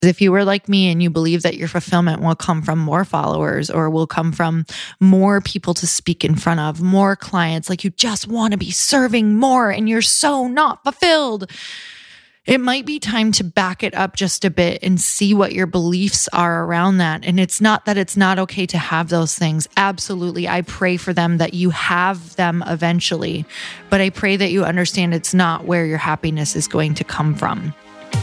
If you were like me and you believe that your fulfillment will come from more followers or will come from more people to speak in front of, more clients, like you just want to be serving more and you're so not fulfilled, it might be time to back it up just a bit and see what your beliefs are around that. And it's not that it's not okay to have those things. Absolutely. I pray for them that you have them eventually, but I pray that you understand it's not where your happiness is going to come from.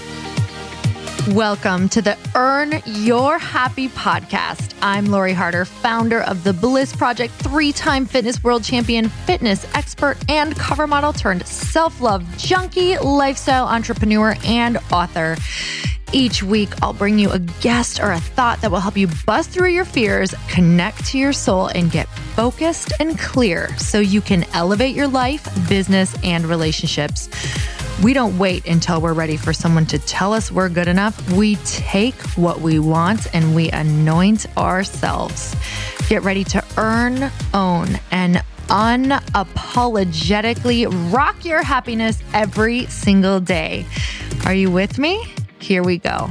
Welcome to the Earn Your Happy podcast. I'm Lori Harder, founder of The Bliss Project, 3-time fitness world champion, fitness expert, and cover model turned self-love junkie, lifestyle entrepreneur, and author. Each week, I'll bring you a guest or a thought that will help you bust through your fears, connect to your soul, and get focused and clear so you can elevate your life, business, and relationships. We don't wait until we're ready for someone to tell us we're good enough. We take what we want and we anoint ourselves. Get ready to earn, own, and unapologetically rock your happiness every single day. Are you with me? Here we go.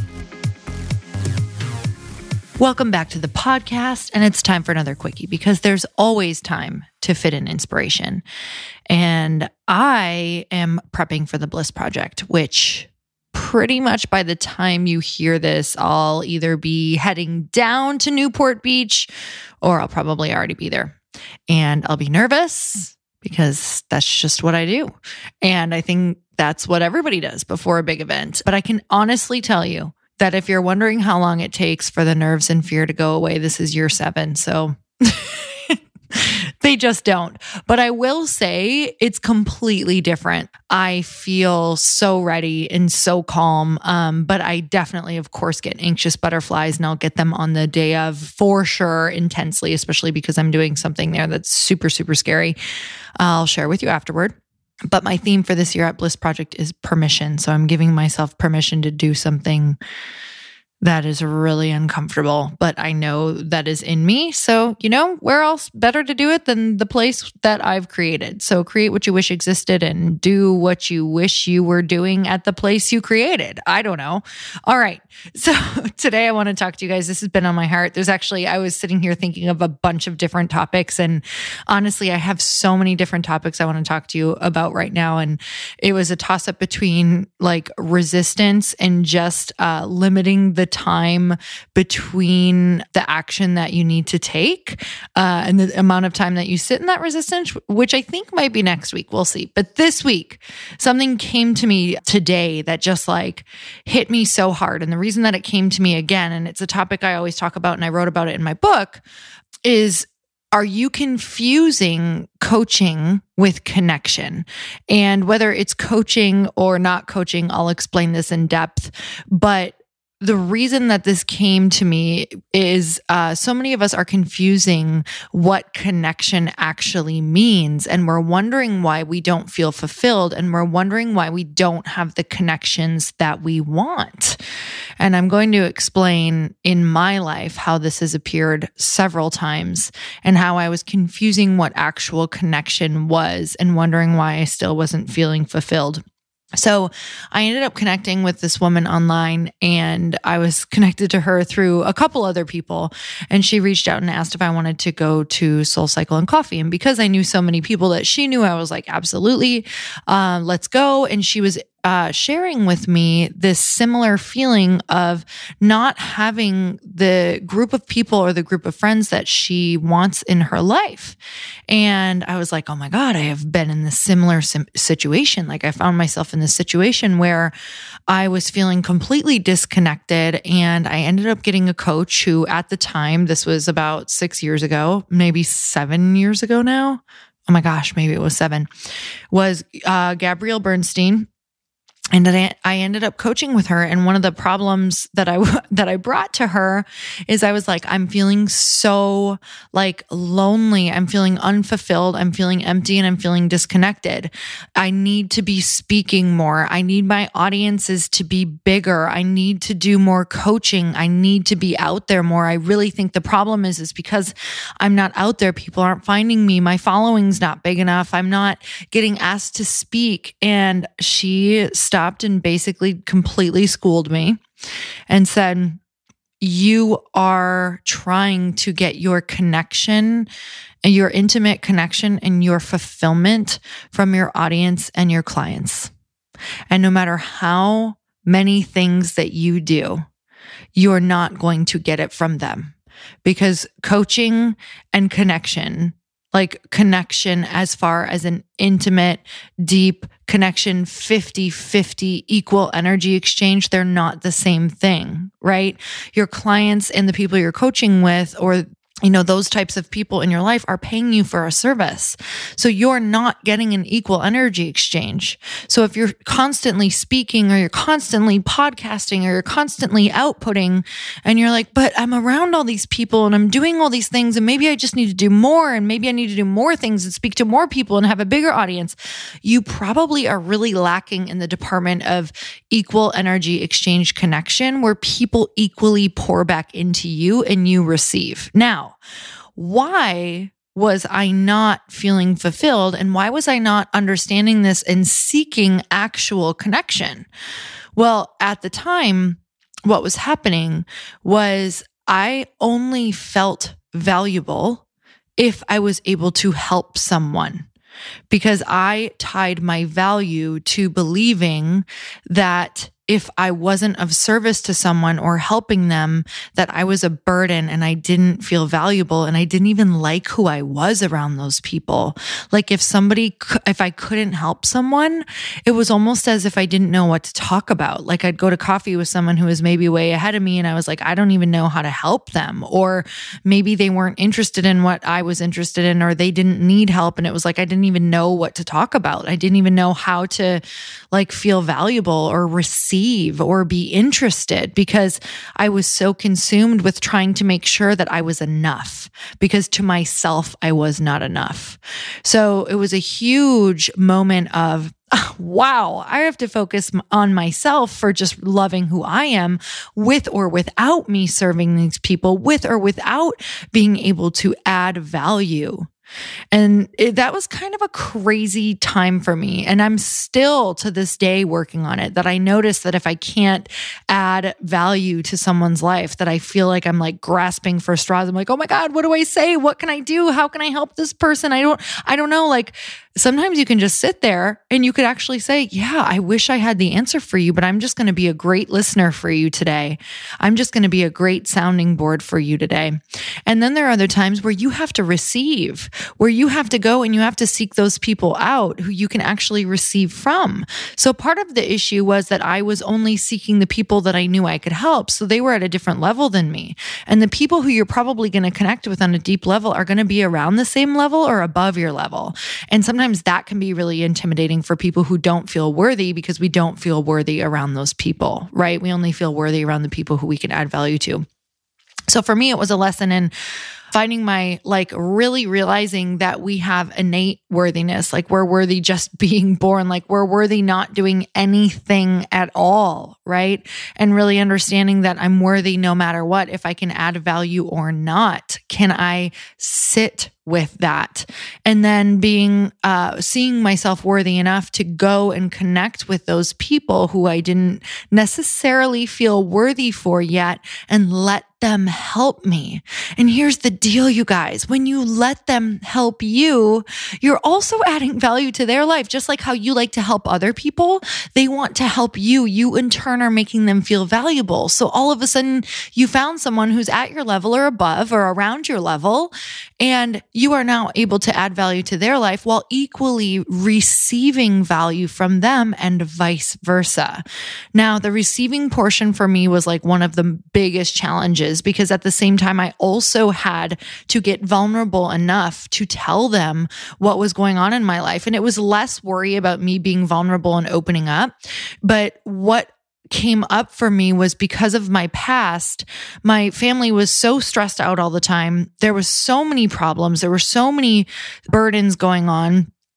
Welcome back to the podcast, and it's time for another quickie because there's always time to fit in inspiration. And I am prepping for the Bliss Project, which pretty much by the time you hear this, I'll either be heading down to Newport Beach or I'll probably already be there. And I'll be nervous because that's just what I do. And I think that's what everybody does before a big event. But I can honestly tell you that if you're wondering how long it takes for the nerves and fear to go away, this is year 7. So they just don't. But I will say it's completely different. I feel so ready and so calm. But I definitely, of course, get anxious butterflies, and I'll get them on the day of for sure, intensely, especially because I'm doing something there that's super, super scary. I'll share with you afterward. But my theme for this year at Bliss Project is permission. So I'm giving myself permission to do something that is really uncomfortable, but I know that is in me. So, where else better to do it than the place that I've created? So create what you wish existed and do what you wish you were doing at the place you created. I don't know. All right. So today I want to talk to you guys. This has been on my heart. I was sitting here thinking of a bunch of different topics. And honestly, I have so many different topics I want to talk to you about right now. And it was a toss up between like resistance and just limiting the time between the action that you need to take and the amount of time that you sit in that resistance, which I think might be next week. We'll see. But this week, something came to me today that just like hit me so hard. And the reason that it came to me again, and it's a topic I always talk about and I wrote about it in my book, is are you confusing coaching with connection? And whether it's coaching or not coaching, I'll explain this in depth. But the reason that this came to me is so many of us are confusing what connection actually means. And we're wondering why we don't feel fulfilled. And we're wondering why we don't have the connections that we want. And I'm going to explain in my life how this has appeared several times and how I was confusing what actual connection was and wondering why I still wasn't feeling fulfilled. So I ended up connecting with this woman online, and I was connected to her through a couple other people. And she reached out and asked if I wanted to go to Soul Cycle and Coffee. And because I knew so many people that she knew, I was like, absolutely, let's go. And she was sharing with me this similar feeling of not having the group of people or the group of friends that she wants in her life. And I was like, oh my God, I have been in this similar situation. Like I found myself in this situation where I was feeling completely disconnected, and I ended up getting a coach who at the time, this was about 6 years ago, maybe 7 years ago now. Oh my gosh, maybe it was 7, was Gabrielle Bernstein. And then I ended up coaching with her. And one of the problems that I brought to her is I was like, I'm feeling so like lonely. I'm feeling unfulfilled. I'm feeling empty, and I'm feeling disconnected. I need to be speaking more. I need my audiences to be bigger. I need to do more coaching. I need to be out there more. I really think the problem is because I'm not out there. People aren't finding me. My following's not big enough. I'm not getting asked to speak. And she stopped stopped and basically completely schooled me and said, you are trying to get your connection, your intimate connection and your fulfillment from your audience and your clients. And no matter how many things that you do, you're not going to get it from them, because coaching and connection, like connection as far as an intimate, deep connection, 50-50 equal energy exchange, they're not the same thing, right? Your clients and the people you're coaching with, or those types of people in your life, are paying you for a service. So you're not getting an equal energy exchange. So if you're constantly speaking, or you're constantly podcasting, or you're constantly outputting, and you're like, but I'm around all these people and I'm doing all these things, and maybe I just need to do more, and maybe I need to do more things and speak to more people and have a bigger audience, you probably are really lacking in the department of equal energy exchange connection, where people equally pour back into you and you receive. Now, why was I not feeling fulfilled, and why was I not understanding this and seeking actual connection? Well, at the time, what was happening was I only felt valuable if I was able to help someone, because I tied my value to believing that if I wasn't of service to someone or helping them, that I was a burden and I didn't feel valuable, and I didn't even like who I was around those people. Like if I couldn't help someone, it was almost as if I didn't know what to talk about. Like I'd go to coffee with someone who was maybe way ahead of me, and I was like, I don't even know how to help them. Or maybe they weren't interested in what I was interested in, or they didn't need help. And it was like, I didn't even know what to talk about. I didn't even know how to feel valuable or receive or be interested, because I was so consumed with trying to make sure that I was enough, because to myself, I was not enough. So it was a huge moment of, wow, I have to focus on myself for just loving who I am, with or without me serving these people, with or without being able to add value. And that was kind of a crazy time for me. And I'm still to this day working on it, that I notice that if I can't add value to someone's life, that I feel like I'm like grasping for straws. I'm like, oh my God, what do I say? What can I do? How can I help this person? I don't know. Like sometimes you can just sit there and you could actually say, yeah, I wish I had the answer for you, but I'm just going to be a great listener for you today. I'm just going to be a great sounding board for you today. And then there are other times where you have to receive, where you have to go and you have to seek those people out who you can actually receive from. So part of the issue was that I was only seeking the people that I knew I could help. So they were at a different level than me. And the people who you're probably going to connect with on a deep level are going to be around the same level or above your level. And sometimes that can be really intimidating for people who don't feel worthy, because we don't feel worthy around those people, right? We only feel worthy around the people who we can add value to. So for me, it was a lesson in finding really realizing that we have innate worthiness. Like we're worthy just being born, like we're worthy not doing anything at all, right? And really understanding that I'm worthy no matter what, if I can add value or not. Can I sit with that? And then seeing myself worthy enough to go and connect with those people who I didn't necessarily feel worthy for yet, and let them help me. And here's the deal, you guys. When you let them help you, you're also adding value to their life. Just like how you like to help other people, they want to help you. You in turn are making them feel valuable. So all of a sudden you found someone who's at your level or above or around your level, and you are now able to add value to their life while equally receiving value from them, and vice versa. Now, the receiving portion for me was like one of the biggest challenges, because at the same time, I also had to get vulnerable enough to tell them what was going on in my life. And it was less worry about me being vulnerable and opening up. But what came up for me was, because of my past, my family was so stressed out all the time. There was so many problems. There were so many burdens going on.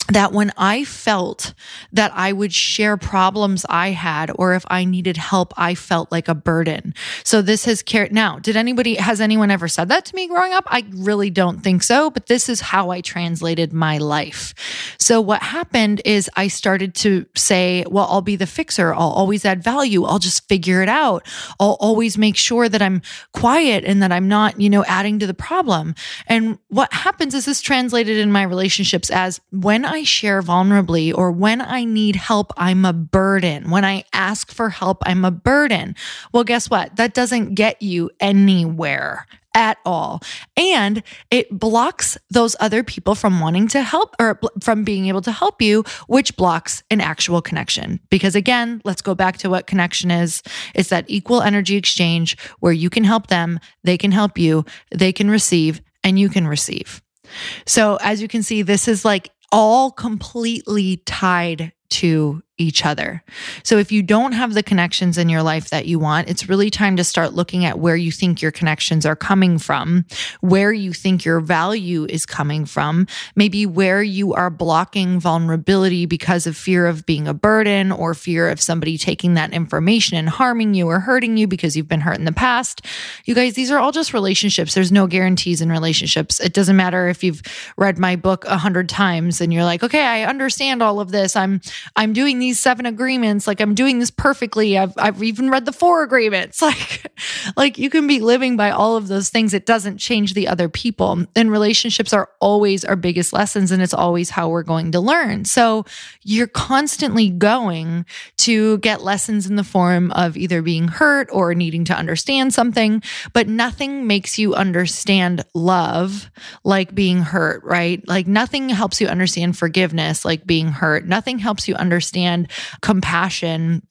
that when I felt that I would share problems I had, or if I needed help, I felt like a burden. So this has carried. Now, has anyone ever said that to me growing up? I really don't think so, but this is how I translated my life. So what happened is I started to say, well, I'll be the fixer. I'll always add value. I'll just figure it out. I'll always make sure that I'm quiet and that I'm not, adding to the problem. And what happens is this translated in my relationships as when I share vulnerably or when I need help, I'm a burden. When I ask for help, I'm a burden. Well, guess what? That doesn't get you anywhere at all. And it blocks those other people from wanting to help or from being able to help you, which blocks an actual connection. Because again, let's go back to what connection is. It's that equal energy exchange where you can help them, they can help you, they can receive, and you can receive. So as you can see, this is like all completely tied to each other. So if you don't have the connections in your life that you want, it's really time to start looking at where you think your connections are coming from, where you think your value is coming from, maybe where you are blocking vulnerability because of fear of being a burden or fear of somebody taking that information and harming you or hurting you because you've been hurt in the past. You guys, these are all just relationships. There's no guarantees in relationships. It doesn't matter if you've read my book 100 times and you're like, okay, I understand all of this. I'm doing these 7 agreements. Like I'm doing this perfectly. I've even read the 4 agreements. Like you can be living by all of those things. It doesn't change the other people. And relationships are always our biggest lessons. And it's always how we're going to learn. So you're constantly going to get lessons in the form of either being hurt or needing to understand something, but nothing makes you understand love like being hurt, right? Like nothing helps you understand forgiveness like being hurt. Nothing helps you understand compassion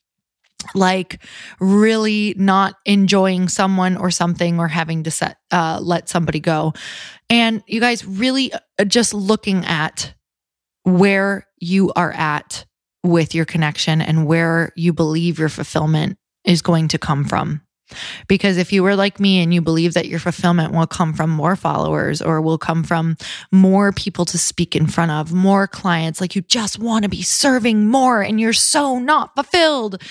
like really not enjoying someone or something or having to let somebody go. And you guys really just looking at where you are at with your connection and where you believe your fulfillment is going to come from. Because if you were like me and you believe that your fulfillment will come from more followers or will come from more people to speak in front of, more clients, like you just want to be serving more and you're so not fulfilled,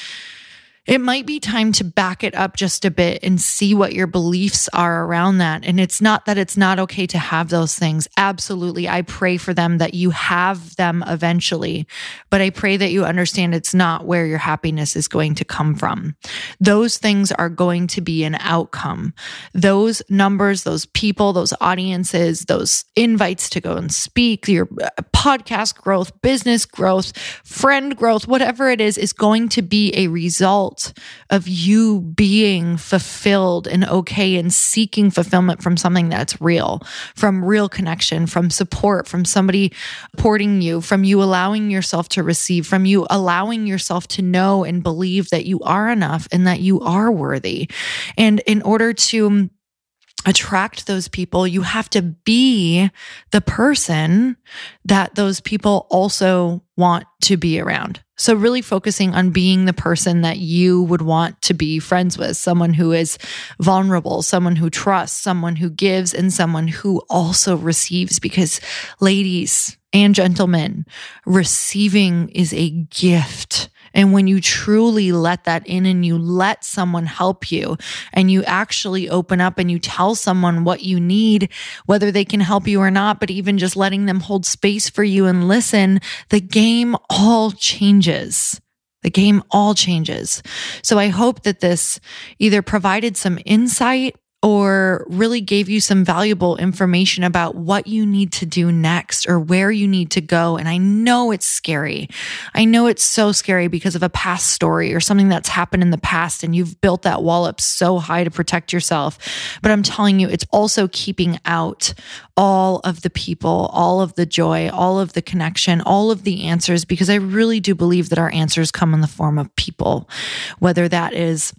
it might be time to back it up just a bit and see what your beliefs are around that. And it's not that it's not okay to have those things. Absolutely. I pray for them that you have them eventually, but I pray that you understand it's not where your happiness is going to come from. Those things are going to be an outcome. Those numbers, those people, those audiences, those invites to go and speak, your podcast growth, business growth, friend growth, whatever it is going to be a result of you being fulfilled and okay and seeking fulfillment from something that's real, from real connection, from support, from somebody supporting you, from you allowing yourself to receive, from you allowing yourself to know and believe that you are enough and that you are worthy. And in order to attract those people, you have to be the person that those people also want to be around. So really focusing on being the person that you would want to be friends with, someone who is vulnerable, someone who trusts, someone who gives, and someone who also receives. Because ladies and gentlemen, receiving is a gift. And when you truly let that in and you let someone help you and you actually open up and you tell someone what you need, whether they can help you or not, but even just letting them hold space for you and listen, the game all changes. The game all changes. So I hope that this either provided some insight or really gave you some valuable information about what you need to do next or where you need to go. And I know it's scary. I know it's so scary because of a past story or something that's happened in the past and you've built that wall up so high to protect yourself. But I'm telling you, it's also keeping out all of the people, all of the joy, all of the connection, all of the answers, because I really do believe that our answers come in the form of people, whether that is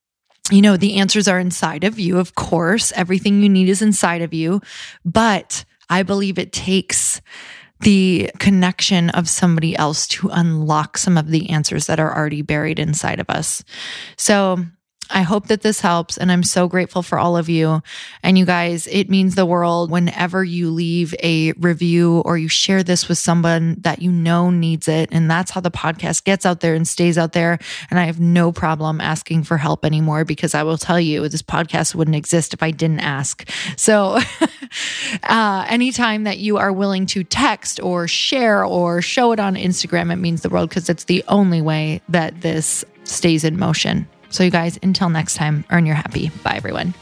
the answers are inside of you. Of course, everything you need is inside of you, but I believe it takes the connection of somebody else to unlock some of the answers that are already buried inside of us. So I hope that this helps. And I'm so grateful for all of you. And you guys, it means the world whenever you leave a review or you share this with someone that you know needs it. And that's how the podcast gets out there and stays out there. And I have no problem asking for help anymore, because I will tell you, this podcast wouldn't exist if I didn't ask. So anytime that you are willing to text or share or show it on Instagram, it means the world, because it's the only way that this stays in motion. So you guys, until next time, earn your happy. Bye, everyone.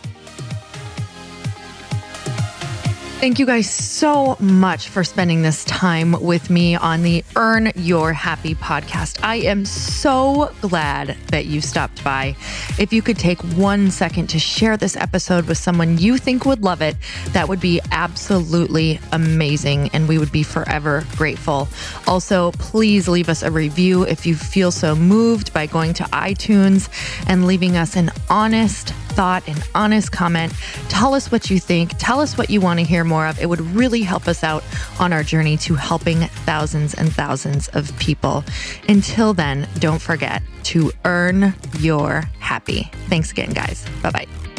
Thank you guys so much for spending this time with me on the Earn Your Happy podcast. I am so glad that you stopped by. If you could take 1 second to share this episode with someone you think would love it, that would be absolutely amazing, and we would be forever grateful. Also, please leave us a review if you feel so moved by going to iTunes and leaving us an honest thought, an honest comment. Tell us what you think. Tell us what you want to hear more of. It would really help us out on our journey to helping thousands and thousands of people. Until then, don't forget to earn your happy. Thanks again, guys. Bye-bye.